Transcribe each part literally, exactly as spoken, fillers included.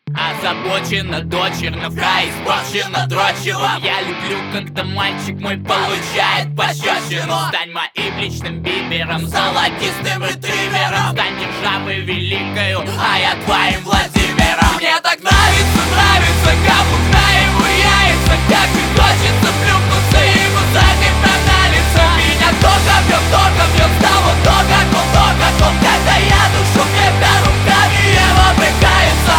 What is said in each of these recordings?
Озабочена дочерно, в рай испорчена дрочевом. Я люблю, когда мальчик мой получает пощечину. Стань моим личным бибером, золотистым ретривером. Стань державой великою, а я твоим Владимиром. Мне так нравится, нравится, капук на его яйца. Как же хочется плюхнуться ему задним на лицо. Меня только бьет, только бьет, стало то, как он, то, как он. Когда я душу крепя руками, его брыкается.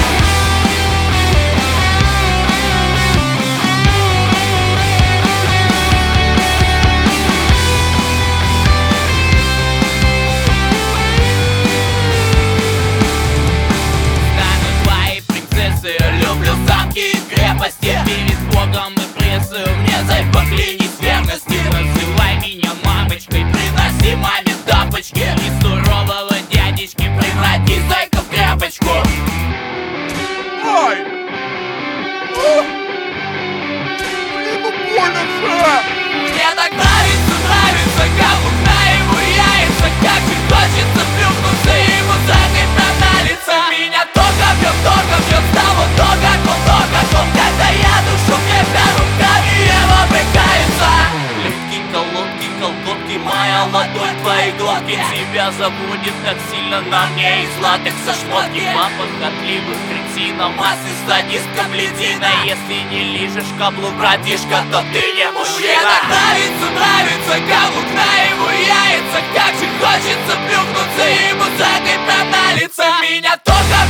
Люблю замки и крепости, перед Богом и прессою мне зай поклянись верности. Называй меня мамочкой, приноси маме тапочки. Из сурового дядечки преврати зайка в крепочку. Ай! О! Блин, ну больно же! Мне так нравится, нравится, каблук на его яйца. Как же хочется плюхнуться ему задним на лицо. Меня только бьет, только бьет, стало то, как он, то, как он. Когда я душу крепя руками, его брыкается. Легкие колодки, колготки, моя ладонь, твои глотки. Тебя заводит так сильно на мне из латекса шмотки. Папа хотливых кретинов, массы садистка бледина. Если не лижешь каблук, братишка, то ты не мужчина. Мне так нравится, нравится, каблук на его яйца. Как же хочется плюхнуться ему задним на лицо. Меня только